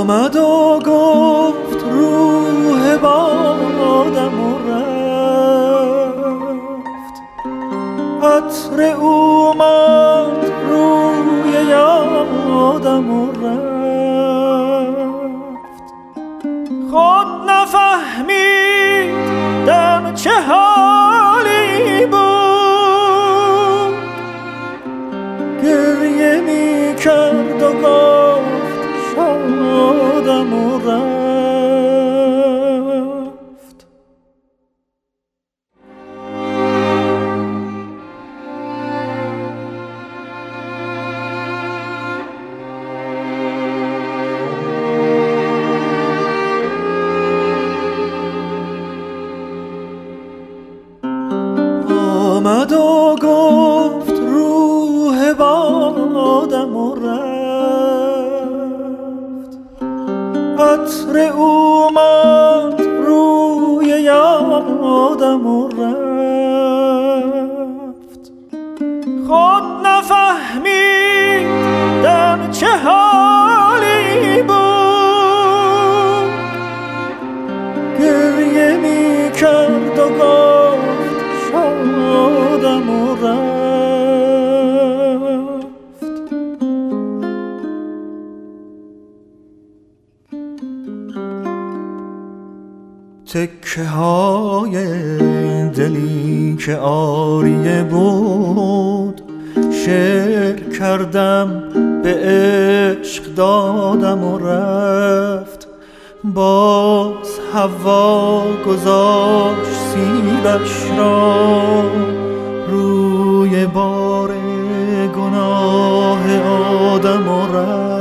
آمد و گفت روح بادم و رفت، عطر اومد روی یادم و رفت. خود نفهمیدم چه حالی بود، گریه می کرد و گفت شادم و رفت. آمد و گفت روح بادم و رفت، عطر اومد روی یادم و رفت. خود نفهمیدم چه حالی بود، گریه می کرد و گفت شادم و رفت. تکه های دلی که آریه بود، شعر کردم به عشق دادم و رفت. باز هوا گذاشت سیبش را روی بار گناه آدم و رفت.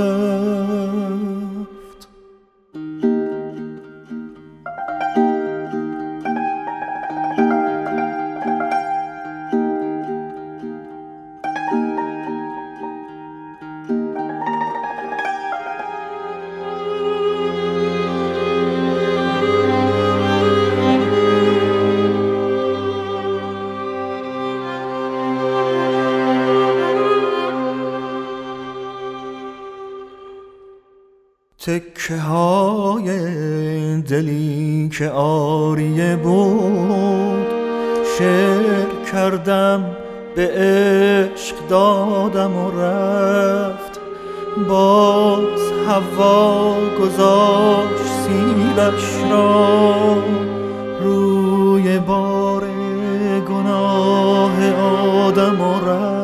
تکه های دلی که آریه بود، شعر کردم به عشق دادم و رفت. باز هوا گذاشت سیبش را روی بار گناه آدم و رفت.